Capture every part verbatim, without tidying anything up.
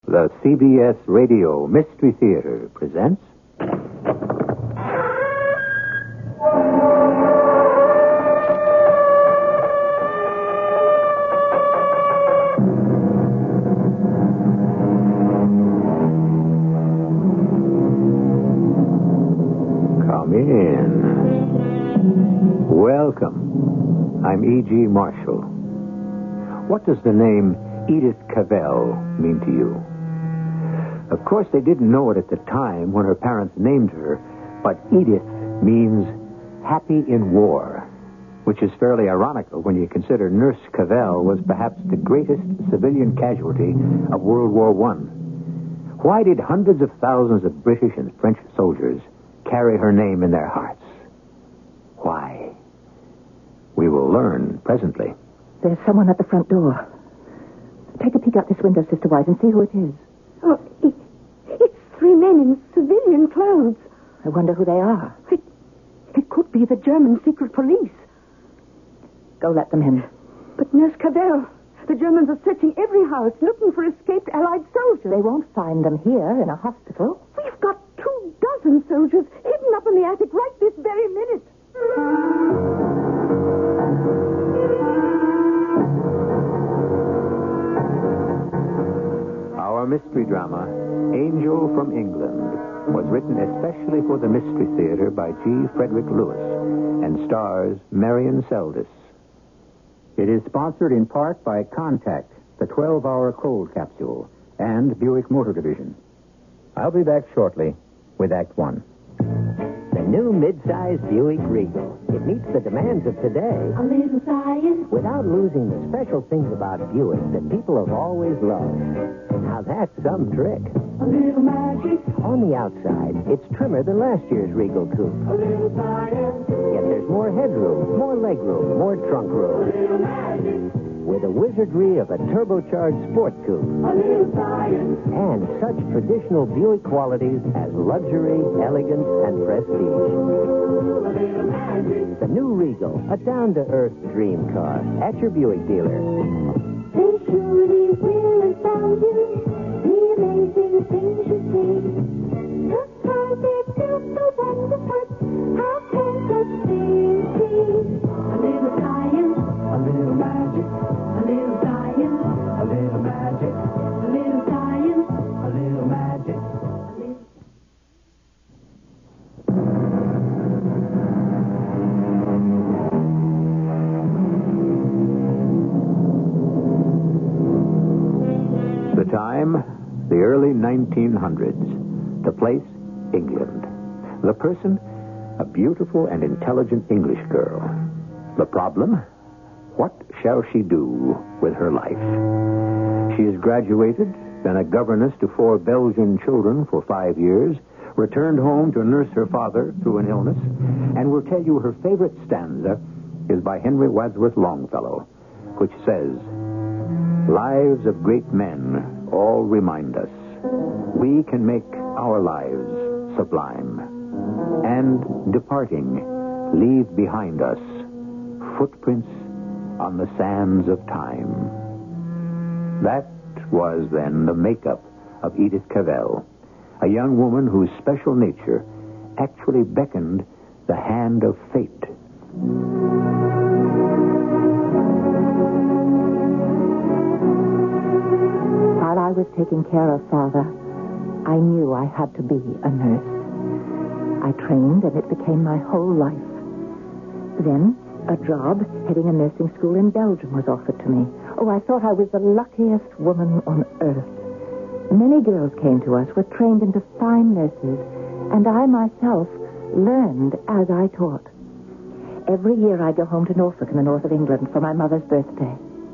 The C B S Radio Mystery Theater presents... Come in. Welcome. I'm E G. Marshall. What does the name Edith Cavell mean to you? Of course, they didn't know it at the time when her parents named her, but Edith means happy in war, which is fairly ironical when you consider Nurse Cavell was perhaps the greatest civilian casualty of World War One. Why did hundreds of thousands of British and French soldiers carry her name in their hearts? Why? We will learn presently. There's someone at the front door. Take a peek out this window, Sister White, and see who it is. Oh, it, it's three men in civilian clothes. I wonder who they are. It, it could be the German secret police. Go let them in. But Nurse Cavell, the Germans are searching every house looking for escaped Allied soldiers. They won't find them here in a hospital. We've got two dozen soldiers hidden up in the attic right this very minute. Our mystery drama, Angel from England, was written especially for the Mystery Theater by G. Frederick Lewis and stars Marion Seldes. It is sponsored in part by Contact, the twelve-hour cold capsule, and Buick Motor Division. I'll be back shortly with Act One. The new mid-size Buick Regal. It meets the demands of today. A little science. Without losing the special things about Buick that people have always loved. Now that's some trick. A little magic. On the outside, it's trimmer than last year's Regal Coupe. A little science. Yet there's more headroom, more legroom, more trunk room. A little magic. With the wizardry of a turbocharged sport coupe. A little science. And such traditional Buick qualities as luxury, elegance, and prestige. A little magic. The new Regal, a down-to-earth dream car. At your Buick dealer. They surely will astound you. The amazing things you see. Just how they built the wonderful. How can such things be? A little science. A little magic. A little science. A little magic. A little science. A little magic. A little... The time, the early nineteen hundreds. The place, England. The person, a beautiful and intelligent English girl. The problem, what shall she do with her life? She is graduated, been a governess to four Belgian children for five years, returned home to nurse her father through an illness, and will tell you her favorite stanza is by Henry Wadsworth Longfellow, which says, "Lives of great men all remind us we can make our lives sublime, and departing, leave behind us footprints on the sands of time." That was then the makeup of Edith Cavell, a young woman whose special nature actually beckoned the hand of fate. While I was taking care of Father, I knew I had to be a nurse. I trained, and it became my whole life. Then, a job heading a nursing school in Belgium was offered to me. Oh, I thought I was the luckiest woman on earth. Many girls came to us, were trained into fine nurses, and I myself learned as I taught. Every year I go home to Norfolk in the north of England for my mother's birthday.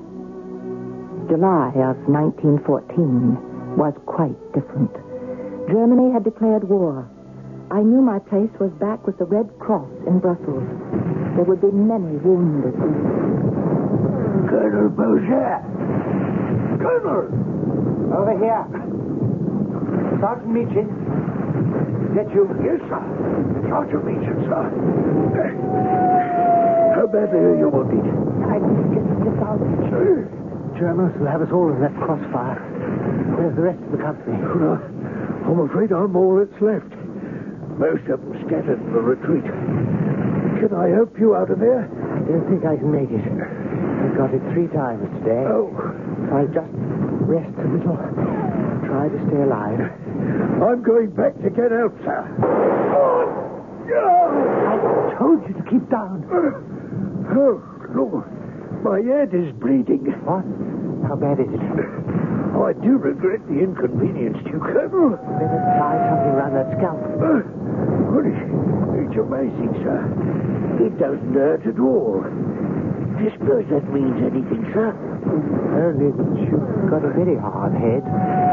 July of nineteen fourteen was quite different. Germany had declared war. I knew my place was back with the Red Cross in Brussels. There would be many wounded. Colonel Boucher! Colonel! Over here. Sergeant Meechin. Is that you? Yes, sir. Sergeant Meechin, sir. How badly are you wounded? I think it's just out. Sir, Germans will have us all in that crossfire. Where's the rest of the company? Well, I'm afraid I'm all that's left. Most of them scattered for retreat. Can I help you out of there? I don't think I can make it. I've got it three times today. Oh. I'll just rest a little. Try to stay alive. I'm going back to get help, sir. I told you to keep down. Oh, Lord. My head is bleeding. What? How bad is it? Oh, I do regret the inconvenience to you, Colonel. Better tie something around that scalp. Uh, well, it's, it's amazing, sir. It doesn't hurt at all. I suppose that means anything, sir. Only that you've got a very hard head.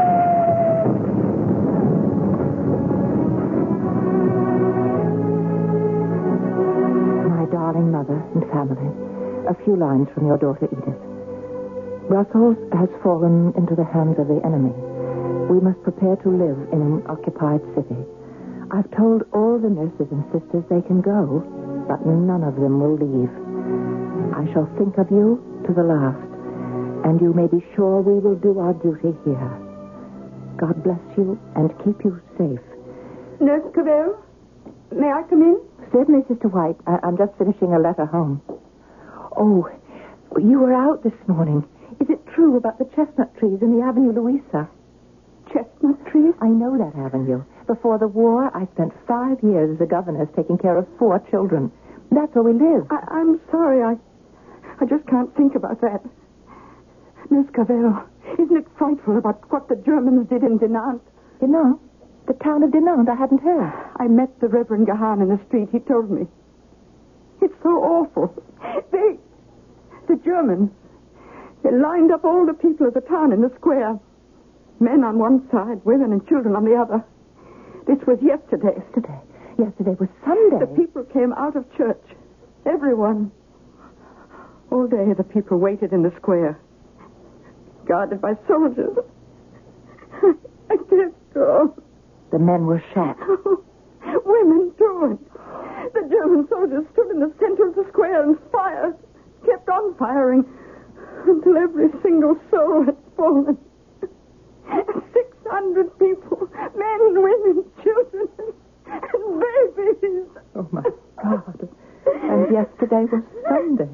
My darling mother and family, a few lines from your daughter Edith. Brussels has fallen into the hands of the enemy. We must prepare to live in an occupied city. I've told all the nurses and sisters they can go, but none of them will leave. I shall think of you to the last, and you may be sure we will do our duty here. God bless you and keep you safe. Nurse Cavell, may I come in? Certainly, Sister White. I- I'm just finishing a letter home. Oh, you were out this morning. Is it true about the chestnut trees in the Avenue Louisa? Chestnut trees? I know that avenue. Before the war, I spent five years as a governess taking care of four children. That's where we live. I- I'm sorry. I I just can't think about that. Nurse Cavell, isn't it frightful about what the Germans did in Dinant? Dinant? The town of Dinant? I hadn't heard. I met the Reverend Gahan in the street. He told me. It's so awful. They, the Germans, they lined up all the people of the town in the square. Men on one side, women and children on the other. This was yesterday. Yesterday? Yesterday was Sunday. The people came out of church. Everyone. All day the people waited in the square, guarded by soldiers. I can't go. The men were shot. Women, too. The German soldiers stood in the center of the square and fired, kept on firing, until every single soul had fallen. Six hundred people, men, women, children, and babies. Oh, my God. And yesterday was Sunday.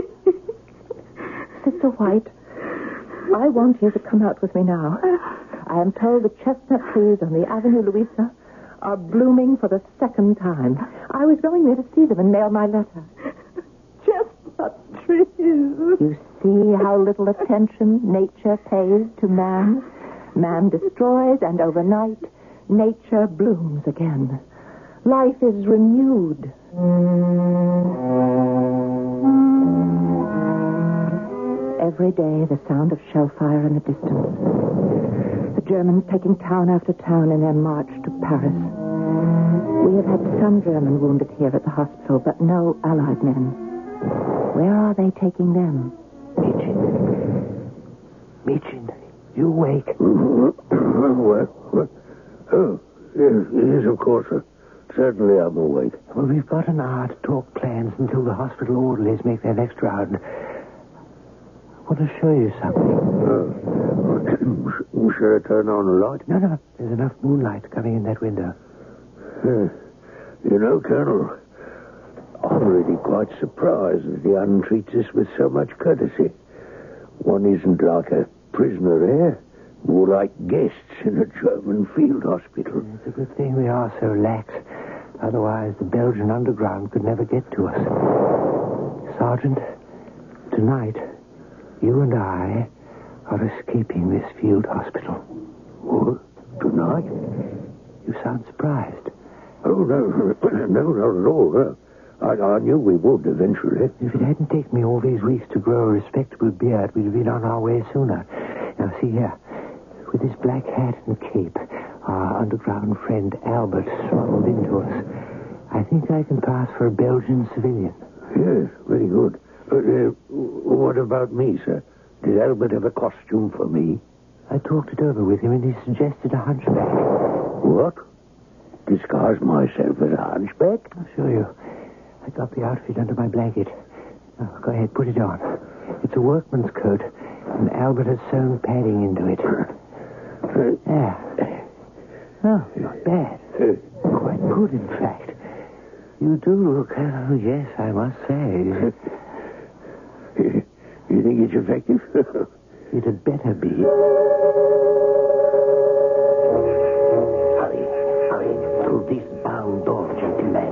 Sister White, I want you to come out with me now. I am told the chestnut trees on the Avenue Louisa are blooming for the second time. I was going there to see them and mail my letter. Chestnut trees. You see how little attention nature pays to man? Man destroys, and overnight, nature blooms again. Life is renewed. Every day, the sound of shell fire in the distance. The Germans taking town after town in their march to Paris. We have had some German wounded here at the hospital, but no Allied men. Where are they taking them? Michin. Michin, you awake? What? What? Oh, yes, yes, of course, sir. Certainly I'm awake. Well, we've got an hour to talk plans until the hospital orderlies make their next round. I want to show you something. Uh, should I turn on the light? No, no, there's enough moonlight coming in that window. Uh, you know, Colonel, I'm really quite surprised that the Un treats us with so much courtesy. One isn't like a prisoner there, more like guests in a German field hospital. It's a good thing we are so lax. Otherwise, the Belgian underground could never get to us. Sergeant, tonight, you and I are escaping this field hospital. What? Tonight? You sound surprised. Oh, no, no, not at all. No. I, I knew we would eventually. If it hadn't taken me all these weeks to grow a respectable beard, we'd have been on our way sooner. Now, see here. With his black hat and cape, our underground friend Albert smuggled into us. I think I can pass for a Belgian civilian. Yes, very good. Uh, uh, what about me, sir? Did Albert have a costume for me? I talked it over with him, and he suggested a hunchback. What? Disguise myself as a hunchback? I'll show you. I got the outfit under my blanket. Now, go ahead, put it on. It's a workman's coat, And Albert has sewn padding into it. Yeah. Oh, not bad. Quite good, in fact. You do look, oh, yes, I must say. You think it's effective? It had better be. Hurry, hurry, through this barn door, gentlemen.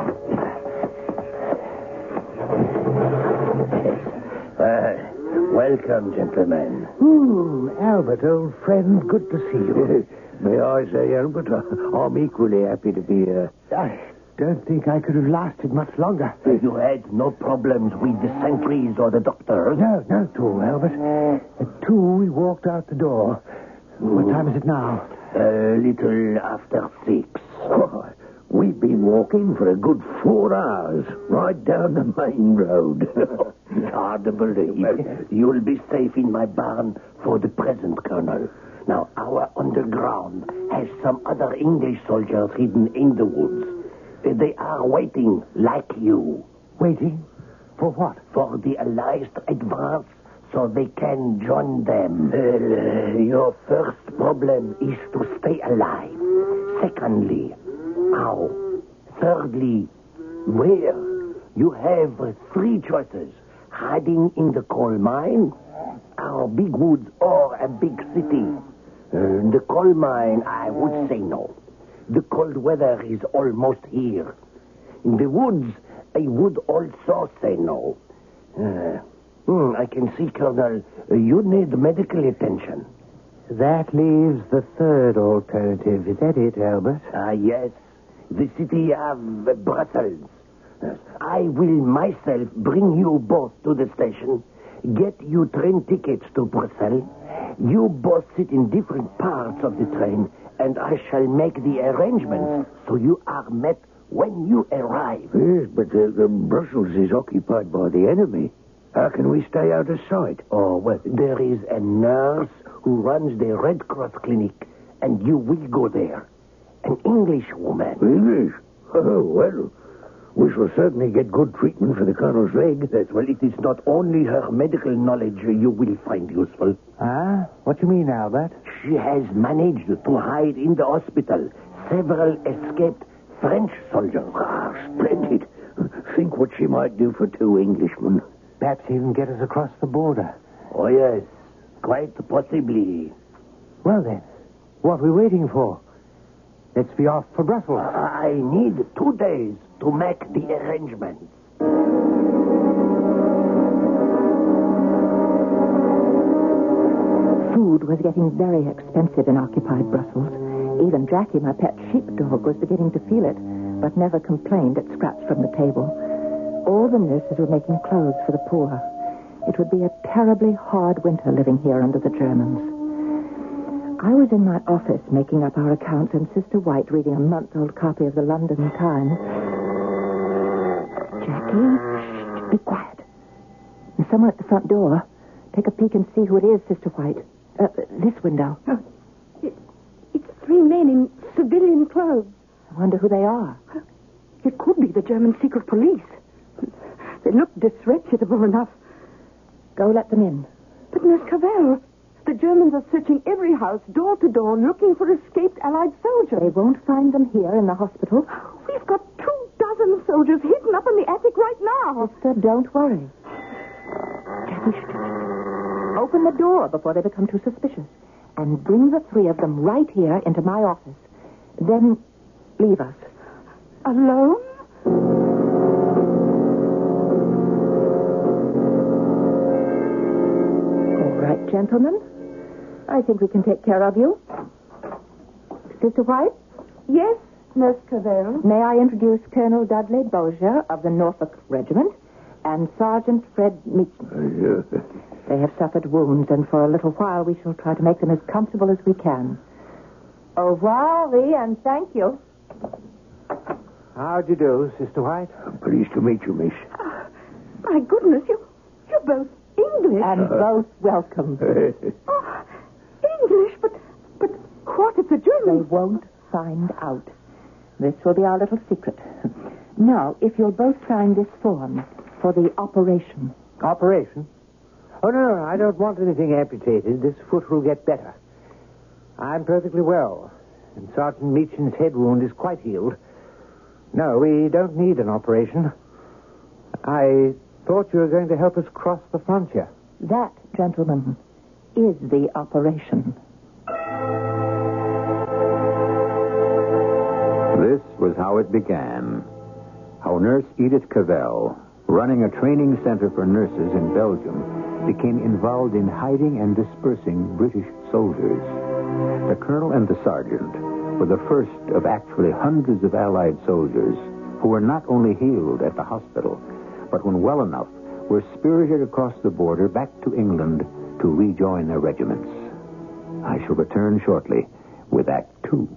Uh, welcome, gentlemen. Ooh, Albert, old friend, good to see you. May I say, Albert, I'm equally happy to be here. I don't think I could have lasted much longer. You had no problems with the sentries or the doctor? No, not at all, Albert. At two, we walked out the door. What time is it now? A little after six. Oh, we've been walking for a good four hours, right down the main road. It's hard to believe. You'll be safe in my barn for the present, Colonel. Now, our underground has some other English soldiers hidden in the woods. They are waiting, like you. Waiting? For what? For the Allies to advance so they can join them. Well, uh, Your first problem is to stay alive. Secondly, how? Thirdly, where? You have three choices. Hiding in the coal mine, our big woods, or a big city. Uh, the coal mine, I would say no. The cold weather is almost here. In the woods, I would also say no. Uh, hmm, I can see, Colonel, uh, you need medical attention. That leaves the third alternative. Is that it, Albert? Ah, yes. The city of uh, Brussels. Yes. I will myself bring you both to the station, get you train tickets to Brussels. You both sit in different parts of the train, and I shall make the arrangements so you are met when you arrive. Yes, but uh, uh, Brussels is occupied by the enemy. How can we stay out of sight? Oh, well, there is a nurse who runs the Red Cross clinic, and you will go there. An English woman. English? Oh, well, we shall certainly get good treatment for the Colonel's leg. Yes, well, it is not only her medical knowledge you will find useful. Ah? What do you mean, Albert? She has managed to hide in the hospital several escaped French soldiers. Ah, splendid. Think what she might do for two Englishmen. Perhaps even get us across the border. Oh, yes, quite possibly. Well, then, what are we waiting for? Let's be off for Brussels. I need two days to make the arrangements. Food was getting very expensive in occupied Brussels. Even Jackie, my pet sheepdog, was beginning to feel it, but never complained at scraps from the table. All the nurses were making clothes for the poor. It would be a terribly hard winter living here under the Germans. I was in my office making up our accounts and Sister White reading a month-old copy of the London Times. Jackie, shh, be quiet. There's someone at the front door. Take a peek and see who it is, Sister White. Uh, this window. Oh, it, it's three men in civilian clothes. I wonder who they are. It could be the German secret police. They look disreputable enough. Go let them in. But, Miss Cavell, the Germans are searching every house, door to door, looking for escaped Allied soldiers. They won't find them here in the hospital. We've got two dozen soldiers hidden up in the attic right now. Sister, don't worry. Jackie, shh. Open the door before they become too suspicious. And bring the three of them right here into my office. Then leave us. Alone? All right, gentlemen. I think we can take care of you. Sister White? Yes, Nurse Cavell. May I introduce Colonel Dudley Bozier of the Norfolk Regiment and Sergeant Fred Meacham. Uh, They have suffered wounds, and for a little while we shall try to make them as comfortable as we can. Au revoir, Lee, and thank you. How'd you do, Sister White? I'm pleased to meet you, miss. Oh, my goodness, you, you're both English. And both welcome. Oh, English, but, but what if the They Germans... won't find out. This will be our little secret. Now, if you'll both sign this form for the operation. Operation? Oh, no, no, I don't want anything amputated. This foot will get better. I'm perfectly well, and Sergeant Meachin's head wound is quite healed. No, we don't need an operation. I thought you were going to help us cross the frontier. That, gentlemen, is the operation. This was how it began. How Nurse Edith Cavell, running a training center for nurses in Belgium, became involved in hiding and dispersing British soldiers. The colonel and the sergeant were the first of actually hundreds of Allied soldiers who were not only healed at the hospital, but when well enough, were spirited across the border back to England to rejoin their regiments. I shall return shortly with Act Two.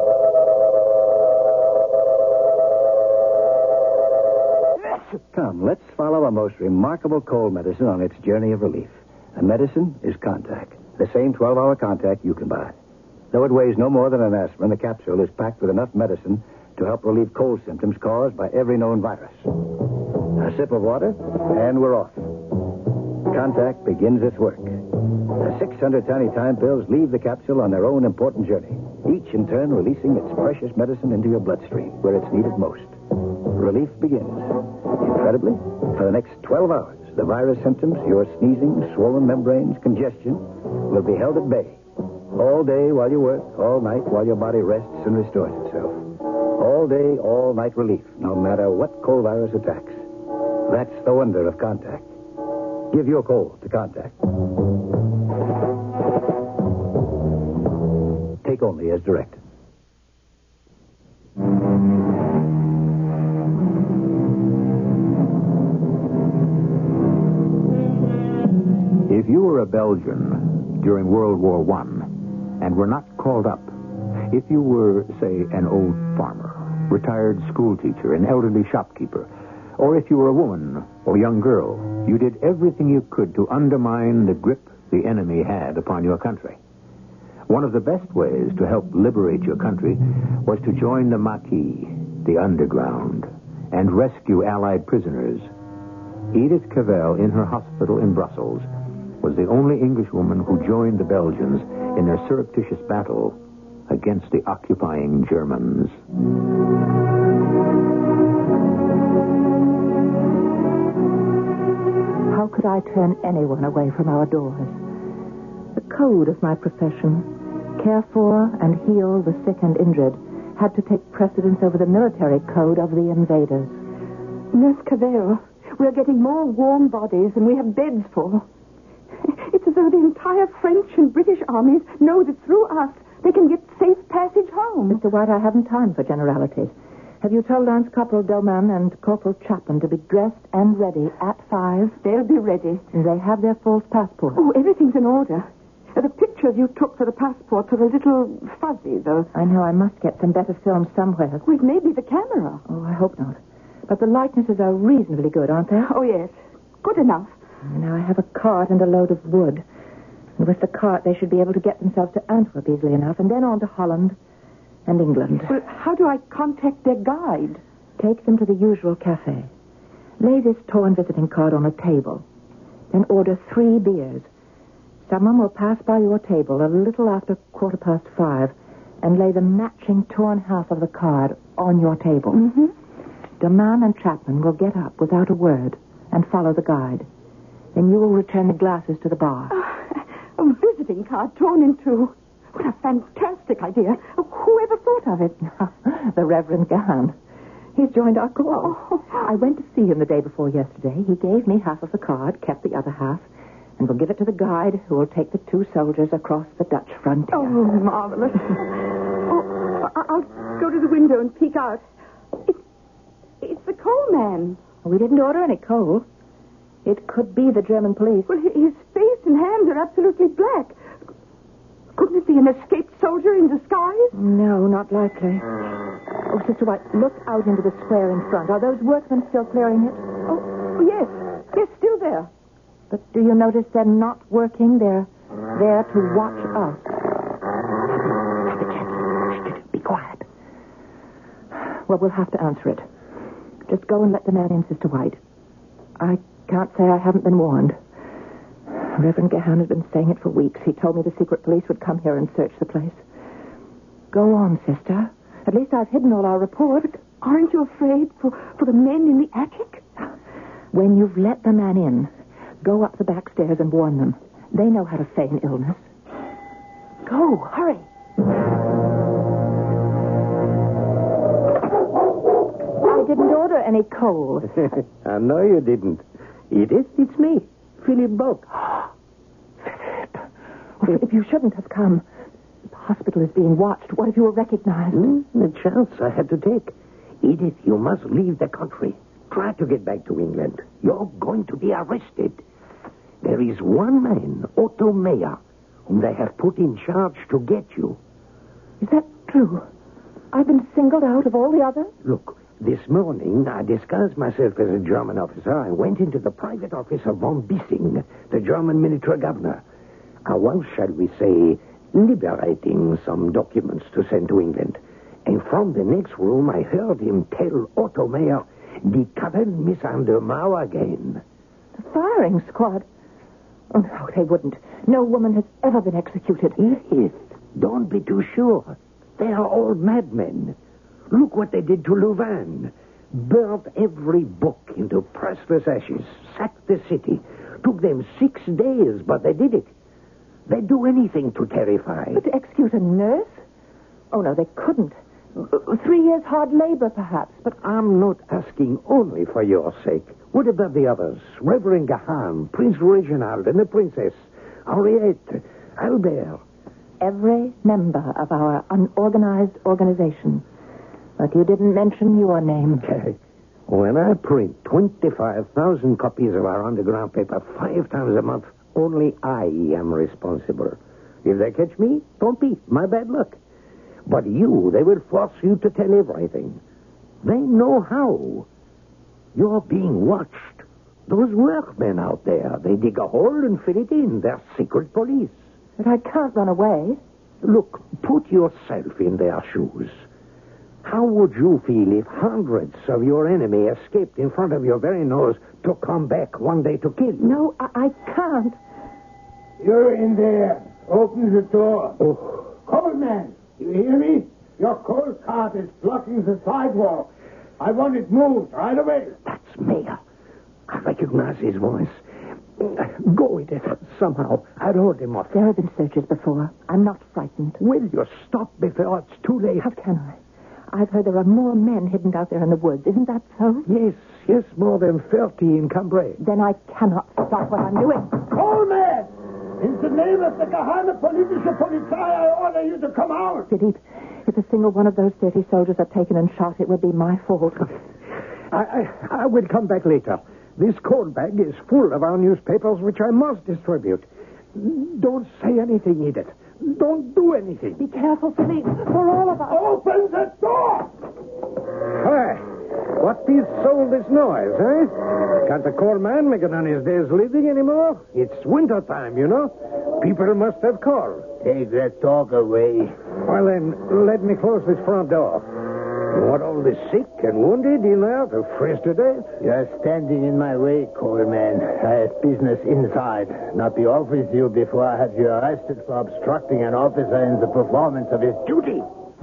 Come, let's follow a most remarkable cold medicine on its journey of relief. The medicine is Contact, the same twelve-hour Contact you can buy. Though it weighs no more than an aspirin, the capsule is packed with enough medicine to help relieve cold symptoms caused by every known virus. A sip of water, and we're off. Contact begins its work. The six hundred tiny time pills leave the capsule on their own important journey, each in turn releasing its precious medicine into your bloodstream, where it's needed most. Relief begins. Incredibly, for the next twelve hours, the virus symptoms, your sneezing, swollen membranes, congestion, will be held at bay. All day while you work, all night while your body rests and restores itself. All day, all night relief, no matter what cold virus attacks. That's the wonder of Contact. Give your cold to Contact. Take only as directed. If you were a Belgian during World War One and were not called up, if you were, say, an old farmer, retired schoolteacher, an elderly shopkeeper, or if you were a woman or young girl, you did everything you could to undermine the grip the enemy had upon your country. One of the best ways to help liberate your country was to join the Maquis, the underground, and rescue Allied prisoners. Edith Cavell, in her hospital in Brussels, was the only Englishwoman who joined the Belgians in their surreptitious battle against the occupying Germans. How could I turn anyone away from our doors? The code of my profession, care for and heal the sick and injured, had to take precedence over the military code of the invaders. Nurse Cavell, we're getting more warm bodies than we have beds for. It's as though the entire French and British armies know that through us they can get safe passage home. Mister White, I haven't time for generalities. Have you told Lance Corporal Doman and Corporal Chapman to be dressed and ready at five? They'll be ready. They have their false passports. Oh, everything's in order. The pictures you took for the passports are a little fuzzy, though. I know I must get some better film somewhere. Well, it may be the camera. Oh, I hope not. But the likenesses are reasonably good, aren't they? Oh, yes. Good enough. Now I have a cart and a load of wood. And with the cart, they should be able to get themselves to Antwerp easily enough, and then on to Holland and England. Well, how do I contact their guide? Take them to the usual cafe. Lay this torn visiting card on a table. Then order three beers. Someone will pass by your table a little after quarter past five and lay the matching torn half of the card on your table. Mm-hmm. Doman and Chapman will get up without a word and follow the guide. Then you will return the glasses to the bar. Uh, a visiting card torn in two. What a fantastic idea. Whoever thought of it? The Reverend Gahan. He's joined our corps. Oh. I went to see him the day before yesterday. He gave me half of the card, kept the other half, and will give it to the guide who will take the two soldiers across the Dutch frontier. Oh, marvelous. Oh, I- I'll go to the window and peek out. It's, it's the coal man. We didn't order any coal. It could be the German police. Well, his face and hands are absolutely black. Couldn't it be an escaped soldier in disguise? No, not likely. Oh, Sister White, look out into the square in front. Are those workmen still clearing it? Oh, yes. Yes, still there. But do you notice they're not working? They're there to watch us. Be quiet. Well, we'll have to answer it. Just go and let the man in, Sister White. I can't say I haven't been warned. Reverend Gahan had been saying it for weeks. He told me the secret police would come here and search the place. Go on, sister. At least I've hidden all our reports. But aren't you afraid for, for the men in the attic? When you've let the man in, go up the back stairs and warn them. They know how to feign illness. Go, hurry. I didn't order any coal. I know you didn't. Edith, it's me, Philip Boak. Philip. Oh, Philip, you shouldn't have come. The hospital is being watched. What if you were recognized? Mm, the chance I had to take. Edith, you must leave the country. Try to get back to England. You're going to be arrested. There is one man, Otto Meyer, whom they have put in charge to get you. Is that true? I've been singled out of all the others? Look, this morning I disguised myself as a German officer and went into the private office of von Bissing, the German military governor. I was, shall we say, liberating some documents to send to England. And from the next room I heard him tell Otto Meyer, "Die Kabel miss an der Mauer again." The firing squad? Oh, no, they wouldn't. No woman has ever been executed. Edith, don't be too sure. They are all madmen. Look what they did to Louvain. Burned every book into priceless ashes. Sacked the city. Took them six days, but they did it. They'd do anything to terrify. But to execute a nurse? Oh, no, they couldn't. Three years hard labor, perhaps, but... I'm not asking only for your sake. What about the others? Reverend Gahan, Prince Reginald, and the Princess, Henriette, Albert. Every member of our unorganized organization. But you didn't mention your name. When I print twenty-five thousand copies of our underground paper five times a month, only I am responsible. If they catch me, don't be. My bad luck. But you, they will force you to tell everything. They know how. You're being watched. Those workmen out there, they dig a hole and fill it in. They're secret police. But I can't run away. Look, put yourself in their shoes. How would you feel if hundreds of your enemy escaped in front of your very nose to come back one day to kill you? No, I, I can't. You're in there. Open the door. Oh. Coalman, you hear me? Your coal cart is blocking the sidewalk. I want it moved right away. That's Mayor. I recognize his voice. Go with it. Somehow, I'd hold him off. There have been searches before. I'm not frightened. Will you stop before it's too late? How can I? I've heard there are more men hidden out there in the woods. Isn't that so? Yes, yes, more than thirty in Cambrai. Then I cannot stop what I'm doing. Coalman! In the name of the Geheime Politische Polizei, I order you to come out. Philippe, if a single one of those thirty soldiers are taken and shot, it would be my fault. I, I, I will come back later. This coal bag is full of our newspapers, which I must distribute. Don't say anything, Edith. Don't do anything. Be careful, Philippe, for all of us. Open the door! Hi. What is all this noise, eh? Can't the coal man make it on his day's living anymore? It's winter time, you know. People must have coal. Take that talk away. Well, then, let me close this front door. You want all the sick and wounded in there to freeze to death? You're standing in my way, Coalman. I have business inside, not the office you before I have you arrested for obstructing an officer in the performance of his duty.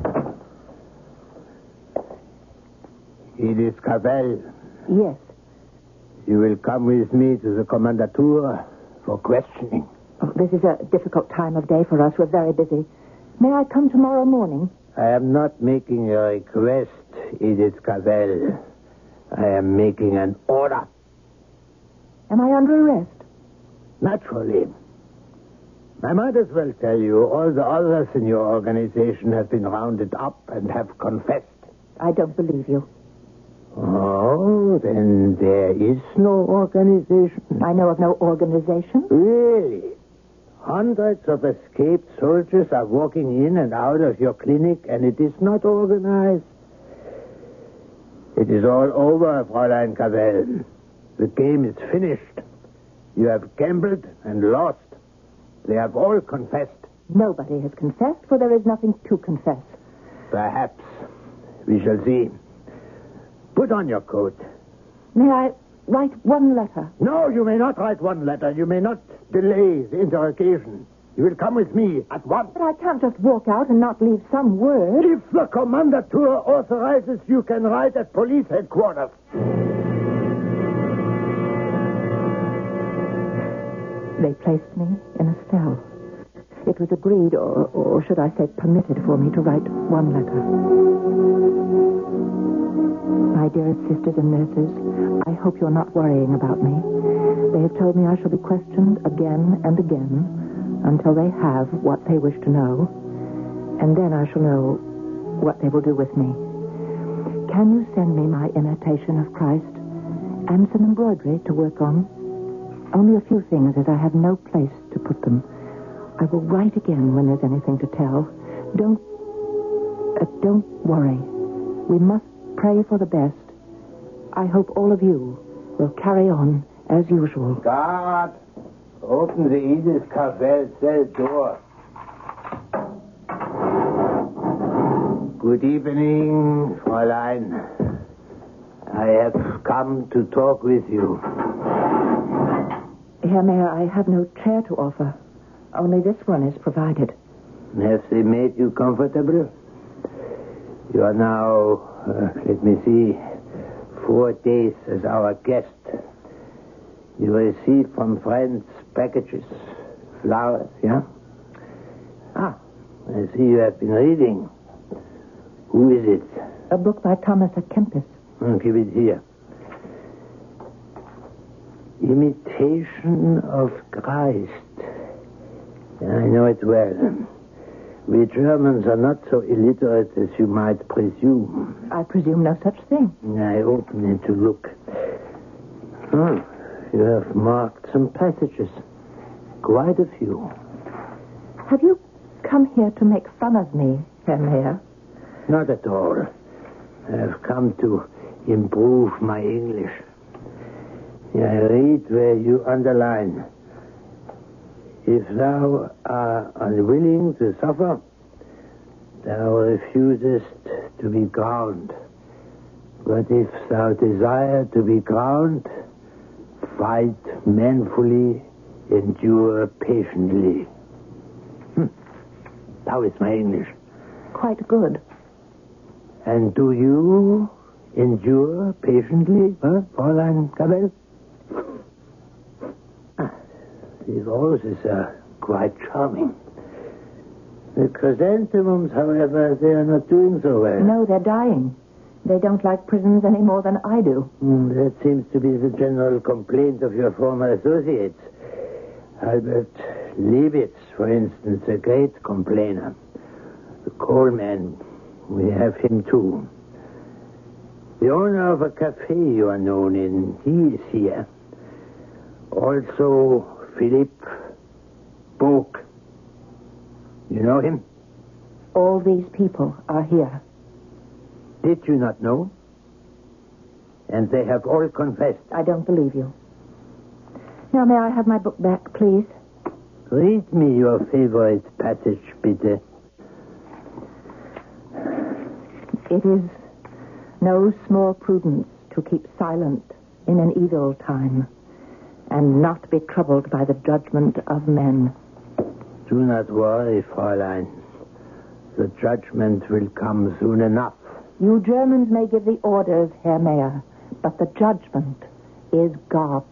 Edith Cavell. Yes. You will come with me to the Kommandatur for questioning. Oh, this is a difficult time of day for us. We're very busy. May I come tomorrow morning? I am not making a request, Edith Cavell. I am making an order. Am I under arrest? Naturally. I might as well tell you all the others in your organization have been rounded up and have confessed. I don't believe you. Oh, then there is no organization. I know of no organization. Really? Hundreds of escaped soldiers are walking in and out of your clinic, and it is not organized. It is all over, Fräulein Cavell. The game is finished. You have gambled and lost. They have all confessed. Nobody has confessed, for there is nothing to confess. Perhaps. We shall see. Put on your coat. May I write one letter. No, you may not write one letter. You may not delay the interrogation. You will come with me at once. But I can't just walk out and not leave some word. If the commandatur authorizes, you can write at police headquarters. They placed me in a cell. It was agreed, or, or should I say permitted, for me to write one letter. My dearest sisters and nurses, I hope you're not worrying about me. They have told me I shall be questioned again and again until they have what they wish to know, and then I shall know what they will do with me. Can you send me my imitation of Christ and some embroidery to work on? Only a few things, as I have no place to put them. I will write again when there's anything to tell. Don't, uh, don't worry. We must pray for the best. I hope all of you will carry on as usual. Guard, open the Edith Cavell cell door. Good evening, Fräulein. I have come to talk with you. Herr Mayor, I have no chair to offer. Only this one is provided. Have they made you comfortable? You are now, uh, let me see, four days as our guest. You receive from friends packages, flowers, yeah? Ah, I see you have been reading. Who is it? A book by Thomas à Kempis. Oh, give it here. Imitation of Christ. I know it well. We Germans are not so illiterate as you might presume. I presume no such thing. I open it to look. Oh, you have marked some passages. Quite a few. Have you come here to make fun of me, Herr Mayor? Not at all. I have come to improve my English. I read where you underline. If thou art unwilling to suffer, thou refusest to be crowned. But if thou desire to be crowned, fight manfully, endure patiently. Hm. How is my English? Quite good. And do you endure patiently, huh, Fräulein Cavell? These roses are quite charming. The chrysanthemums, however, they are not doing so well. No, they're dying. They don't like prisons any more than I do. Mm, that seems to be the general complaint of your former associates. Albert Liebitz, for instance, a great complainer. The coalman, we have him too. The owner of a cafe you are known in, he is here. Also, Philippe Book. You know him? All these people are here. Did you not know? And they have all confessed. I don't believe you. Now, may I have my book back, please? Read me your favorite passage, bitte. It is no small prudence to keep silent in an evil time, and not be troubled by the judgment of men. Do not worry, Fräulein. The judgment will come soon enough. You Germans may give the orders, Herr Mayor, but the judgment is God's.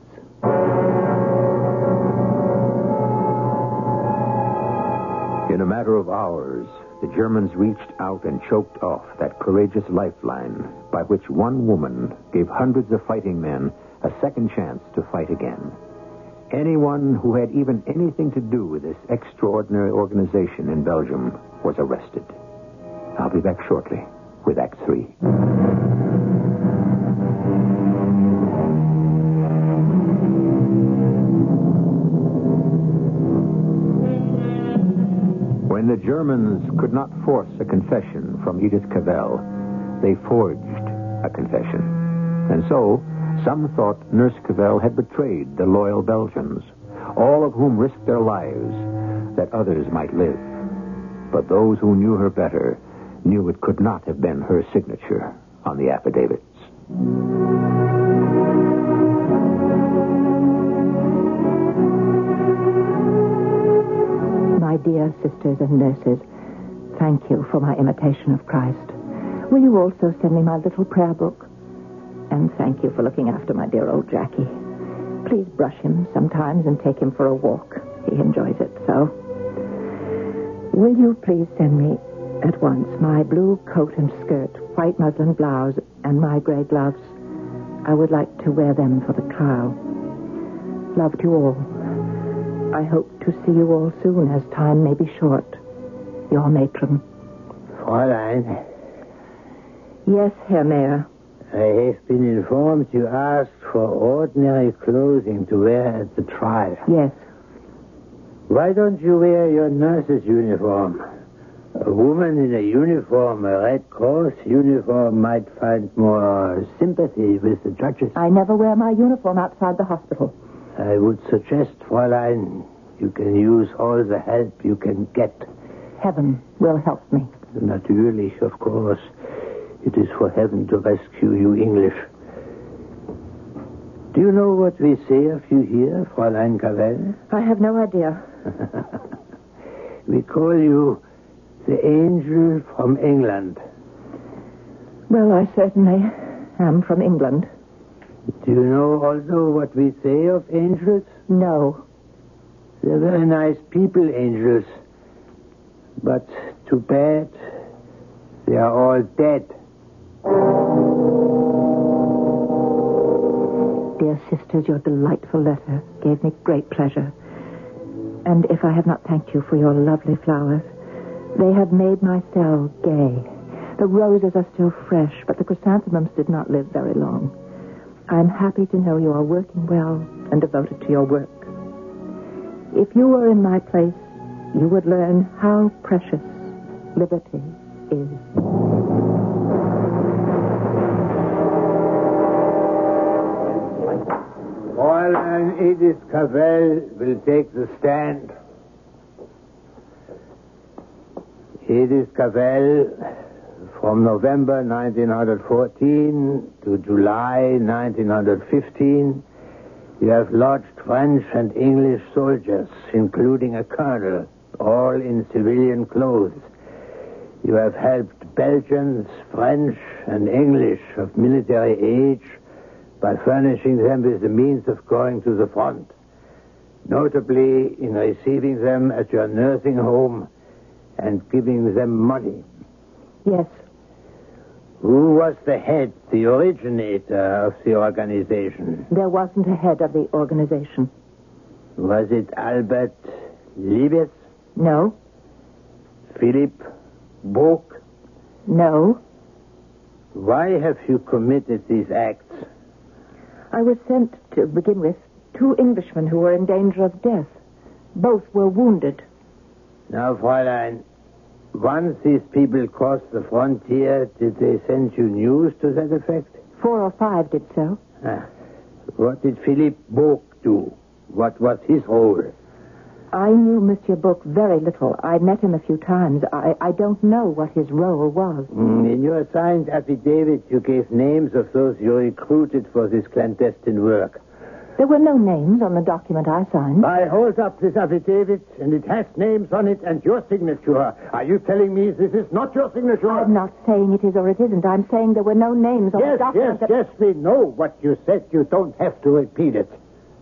In a matter of hours, the Germans reached out and choked off that courageous lifeline by which one woman gave hundreds of fighting men a second chance to fight again. Anyone who had even anything to do with this extraordinary organization in Belgium was arrested. I'll be back shortly with Act Three. When the Germans could not force a confession from Edith Cavell, they forged a confession. And so, some thought Nurse Cavell had betrayed the loyal Belgians, all of whom risked their lives that others might live. But those who knew her better knew it could not have been her signature on the affidavits. my dear sisters and nurses, thank you for my imitation of Christ. Will you also send me my little prayer book? And thank you for looking after my dear old Jackie. Please brush him sometimes and take him for a walk. He enjoys it so. Will you please send me at once my blue coat and skirt, white muslin blouse, and my gray gloves? I would like to wear them for the trial. Love to all. I hope to see you all soon, as time may be short. Your matron. Fräulein, Yes, Herr Mayor. I have been informed you asked for ordinary clothing to wear at the trial. Yes. Why don't you wear your nurse's uniform? A woman in a uniform, a Red Cross uniform, might find more sympathy with the judges. I never wear my uniform outside the hospital. I would suggest, Fräulein, you can use all the help you can get. Heaven will help me. Natürlich, of course. It is for heaven to rescue you English. Do you know what we say of you here, Fräulein Cavell? I have no idea. We call you the angel from England. Well, I certainly am from England. Do you know also what we say of angels? No. They're very nice people, angels. But too bad, they are all dead. Dear sisters, your delightful letter gave me great pleasure. And if I have not thanked you for your lovely flowers, they have made my cell gay. The roses are still fresh, but the chrysanthemums did not live very long. I am happy to know you are working well and devoted to your work. If you were in my place, you would learn how precious liberty is. Fräulein Edith Cavell will take the stand. Edith Cavell, from November nineteen fourteen to July nineteen fifteen, you have lodged French and English soldiers, including a colonel, all in civilian clothes. You have helped Belgians, French, and English of military age by furnishing them with the means of going to the front, notably in receiving them at your nursing home and giving them money. Yes. Who was the head, the originator of the organization? There wasn't a head of the organization. Was it Albert Liebes? No. Philip Book? No. Why have you committed these acts? I was sent, to begin with, two Englishmen who were in danger of death. Both were wounded. Now, Fräulein, once these people crossed the frontier, did they send you news to that effect? Four or five did so. Ah. What did Philippe Book do? What was his role? I knew Monsieur Book very little. I met him a few times. I, I don't know what his role was. Mm, in your signed affidavit, you gave names of those you recruited for this clandestine work. There were no names on the document I signed. I hold up this affidavit, and it has names on it and your signature. Are you telling me this is not your signature? I'm not saying it is or it isn't. I'm saying there were no names on yes, the document. Yes, yes, yes, we know what you said. You don't have to repeat it.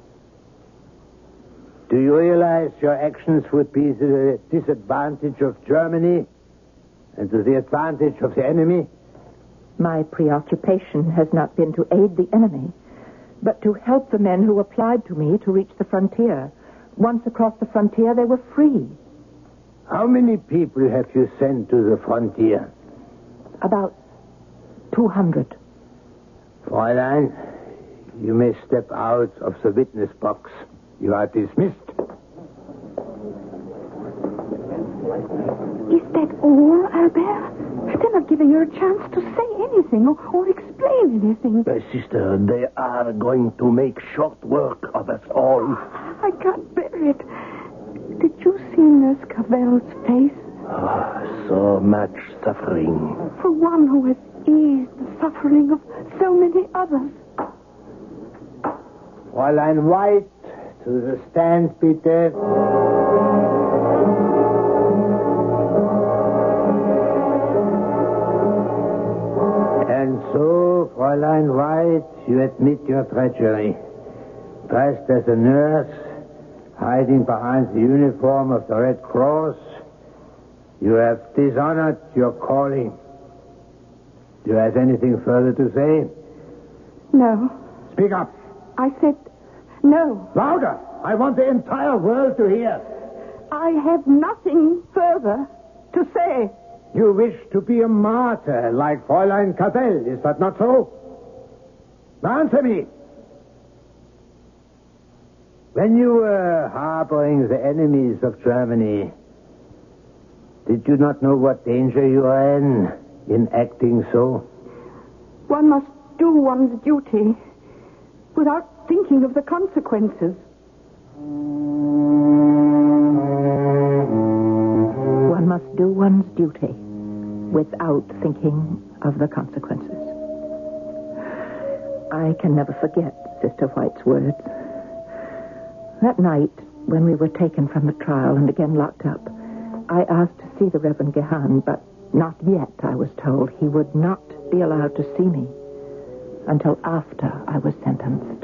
Do you realize your actions would be to the disadvantage of Germany and to the advantage of the enemy? My preoccupation has not been to aid the enemy, but to help the men who applied to me to reach the frontier. Once across the frontier, they were free. How many people have you sent to the frontier? About two hundred. Fräulein, you may step out of the witness box. You are dismissed. Is that all, Albert? Still not giving her a chance to say anything or, or explain anything. My sister, they are going to make short work of us all. I can't bear it. Did you see Nurse Cavell's face? Oh, so much suffering. For one who has eased the suffering of so many others. Fräulein White, to the stand, bitte. And so, Fräulein White, you admit your treachery. Dressed as a nurse, hiding behind the uniform of the Red Cross, you have dishonored your calling. Do you have anything further to say? No. Speak up. I said no. Louder! I want the entire world to hear. I have nothing further to say. You wish to be a martyr like Fräulein Cavell, is that not so? Now answer me. When you were harboring the enemies of Germany, did you not know what danger you are in, in acting so? One must do one's duty without thinking of the consequences. One must do one's duty without thinking of the consequences. I can never forget Sister White's words. That night, when we were taken from the trial and again locked up, I asked to see the Reverend Gehan, but not yet, I was told. He would not be allowed to see me until after I was sentenced.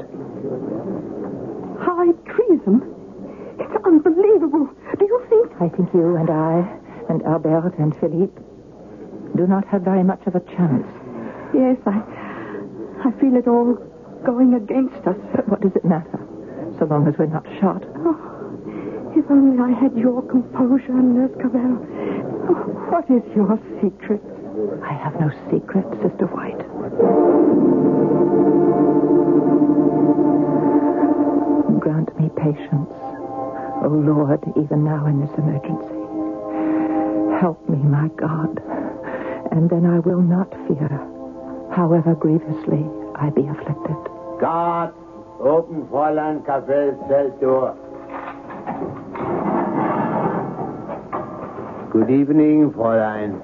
High treason? It's unbelievable. Do you think... I think you and I and Albert and Philippe do not have very much of a chance. Yes, I... I feel it all going against us. But what does it matter, so long as we're not shot? Oh, if only I had your composure, Nurse Cavell. Oh, what is your secret? I have no secret, Sister White. Grant me patience, O Lord, even now in this emergency. Help me, my God, and then I will not fear, however grievously I be afflicted. Guard, open Fräulein Cavell's cell door. Good evening, Fräulein.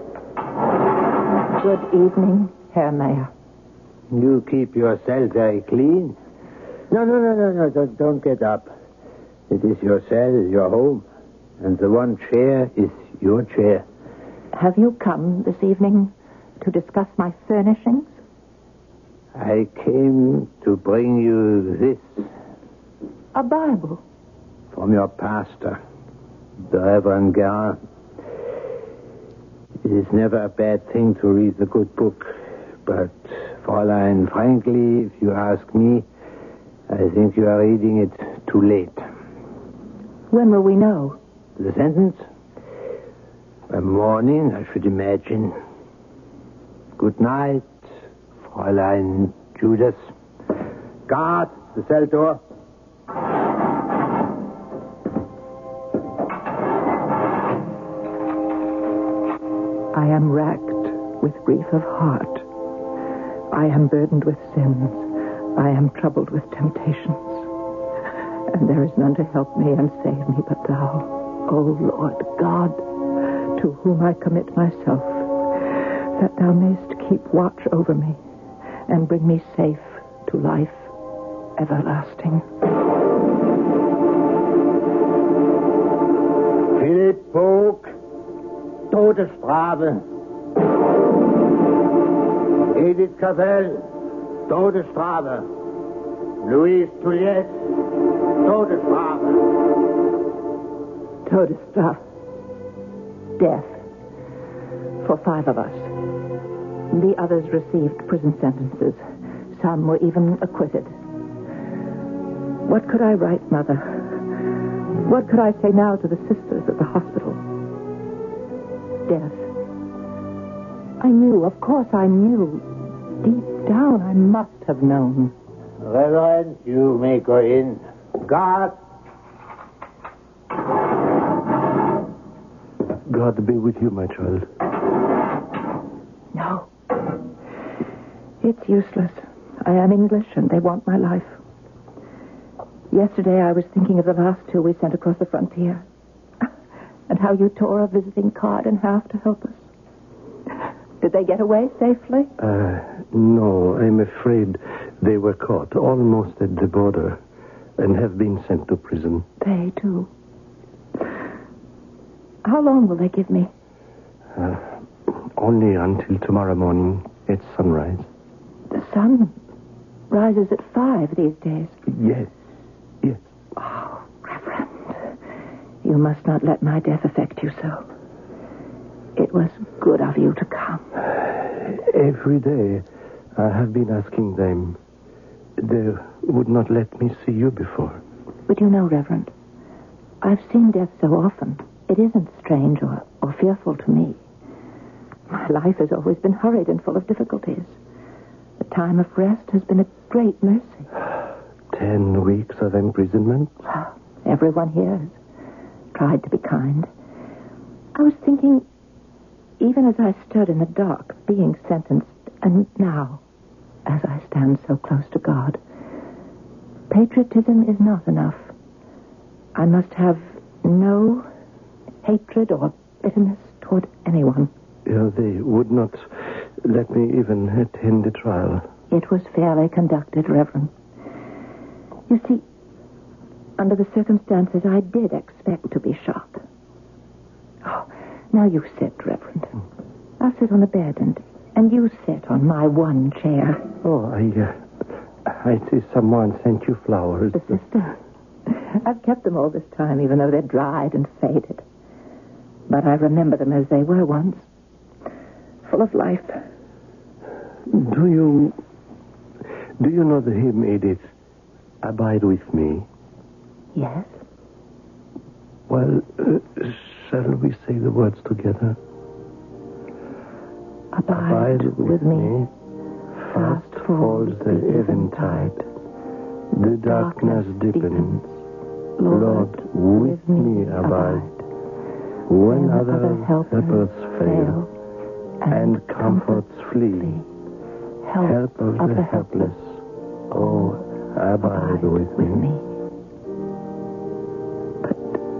Good evening, Herr Mayor. You keep your cell very clean. No, no, no, no, no, don't, don't get up. It is your cell, your home, and the one chair is your chair. Have you come this evening to discuss my furnishings? I came to bring you this. A Bible. From your pastor, the Reverend Gehan. It is never a bad thing to read the good book, but, Fräulein, frankly, if you ask me, I think you are reading it too late. When will we know? The sentence? By morning, I should imagine. Good night, Fräulein Judas. Guard, the cell door. I am racked with grief of heart. I am burdened with sins. I am troubled with temptations. And there is none to help me and save me but thou, O Lord God, to whom I commit myself, that thou mayst keep watch over me and bring me safe to life everlasting. Philipp Vogt, Todesstrafe. Edith Cavell, Todesstrafe. Louise Touliet, Todesstrafe. Todesstrafe. Death. For five of us. The others received prison sentences. Some were even acquitted. What could I write, Mother? What could I say now to the sisters at the hospital? Death. I knew, of course I knew. Deep down, I must have known. Reverend, you may go in. Guard. God be with you, my child. No. It's useless. I am English, and they want my life. Yesterday, I was thinking of the last two we sent across the frontier. And how you tore a visiting card in half to help us. Did they get away safely? Uh, no, I'm afraid they were caught almost at the border and have been sent to prison. They, too. How long will they give me? Uh, only until tomorrow morning at sunrise. The sun rises at five these days. Yes, yes. Oh, Reverend, you must not let my death affect you so. It was good of you to come. Every day I have been asking them. They would not let me see you before. But you know, Reverend, I've seen death so often. It isn't strange or, or fearful to me. My life has always been hurried and full of difficulties. The time of rest has been a great mercy. Ten weeks of imprisonment? Well, everyone here has tried to be kind. I was thinking, even as I stood in the dock, being sentenced, and now, as I stand so close to God, patriotism is not enough. I must have no hatred or bitterness toward anyone. Yeah, they would not let me even attend the trial. It was fairly conducted, Reverend. You see, under the circumstances, I did expect to be shot. Oh, now you sit, Reverend. I'll sit on the bed, and, and you sit on my one chair. Oh, I, uh, I see someone sent you flowers. The sister. I've kept them all this time, even though they're dried and faded. But I remember them as they were once. Full of life. Do you... Do you know the hymn, Edith? Abide with me. Yes. Well, uh, shall we say the words together? Abide, Abide with, with me. me. Fast falls the eventide. The darkness deepens. Lord, with me abide. When other helpers fail and comforts flee, help of the helpless, oh, abide with me. But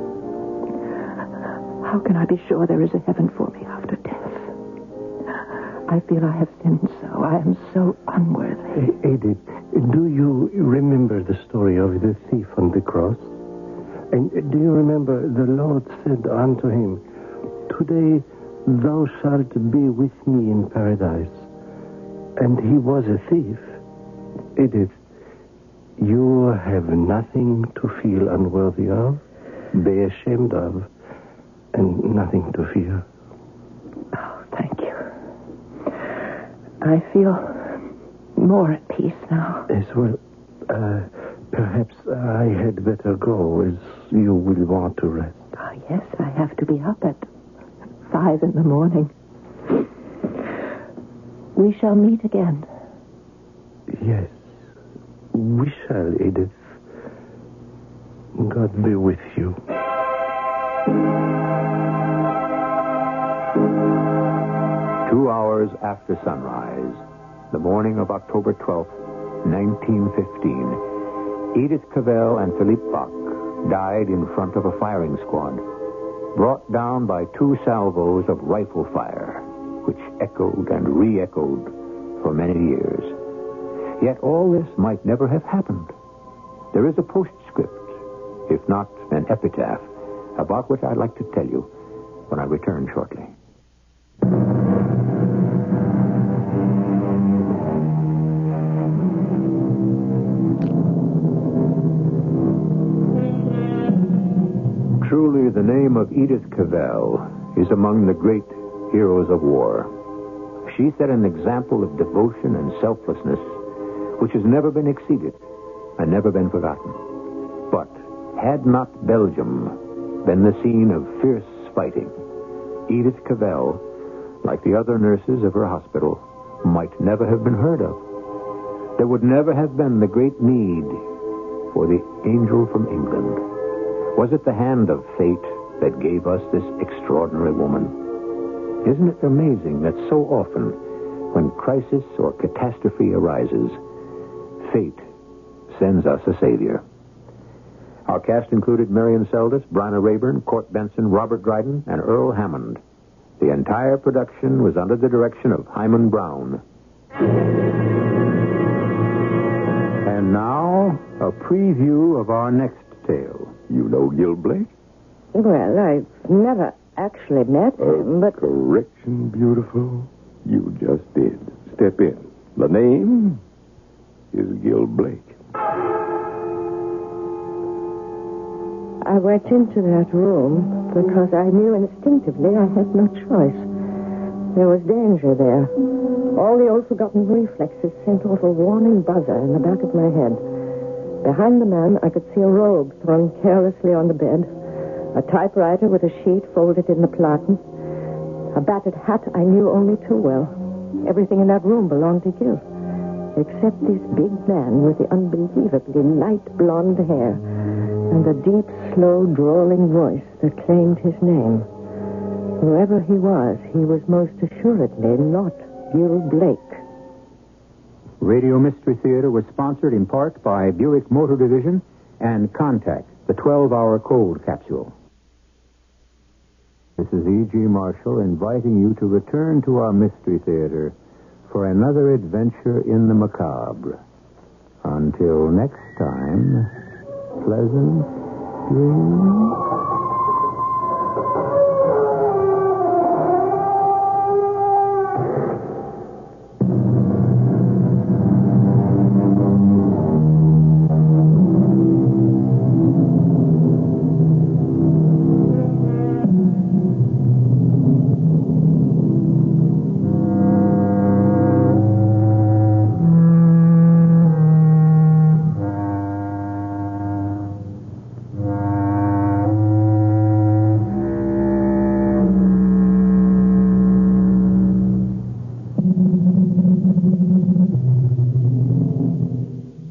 how can I be sure there is a heaven for me after death? I feel I have sinned so. I am so unworthy. Edith, do you remember the story of the thief on the cross? And do you remember the Lord said unto him, Today thou shalt be with me in paradise. And he was a thief. Edith, you have nothing to feel unworthy of, be ashamed of, and nothing to fear. Oh, thank you. I feel more at peace now. As well, uh, perhaps I had better go, as you will want to rest. Oh, yes, I have to be up at five in the morning. We shall meet again. Yes, we shall, Edith. God be with you. Two hours after sunrise, the morning of October twelfth, nineteen fifteen, Edith Cavell and Philippe Bach died in front of a firing squad, brought down by two salvos of rifle fire, which echoed and re-echoed for many years. Yet all this might never have happened. There is a postscript, if not an epitaph, about which I'd like to tell you when I return shortly. Truly, the name of Edith Cavell is among the great heroes of war. She set an example of devotion and selflessness which has never been exceeded and never been forgotten. But had not Belgium been the scene of fierce fighting, Edith Cavell, like the other nurses of her hospital, might never have been heard of. There would never have been the great need for the angel from England. Was it the hand of fate that gave us this extraordinary woman? Isn't it amazing that so often, when crisis or catastrophe arises, fate sends us a savior? Our cast included Marion Seldes, Bryna Rayburn, Court Benson, Robert Dryden, and Earl Hammond. The entire production was under the direction of Hyman Brown. And now, a preview of our next tale. You know Gil Blake? Well, I've never actually met him, but... Correction, beautiful. You just did. step in. The name is Gil Blake. I went into that room because I knew instinctively I had no choice. There was danger there. All the old forgotten reflexes sent off a warning buzzer in the back of my head. Behind the man, I could see a robe thrown carelessly on the bed, a typewriter with a sheet folded in the platen, a battered hat I knew only too well. Everything in that room belonged to Gil, except this big man with the unbelievably light blonde hair and the deep, slow, drawling voice that claimed his name. Whoever he was, he was most assuredly not Gil Blake. Radio Mystery Theater was sponsored in part by Buick Motor Division and Contact, the twelve-hour cold capsule. This is E G. Marshall inviting you to return to our Mystery Theater for another adventure in the macabre. Until next time, pleasant dreams.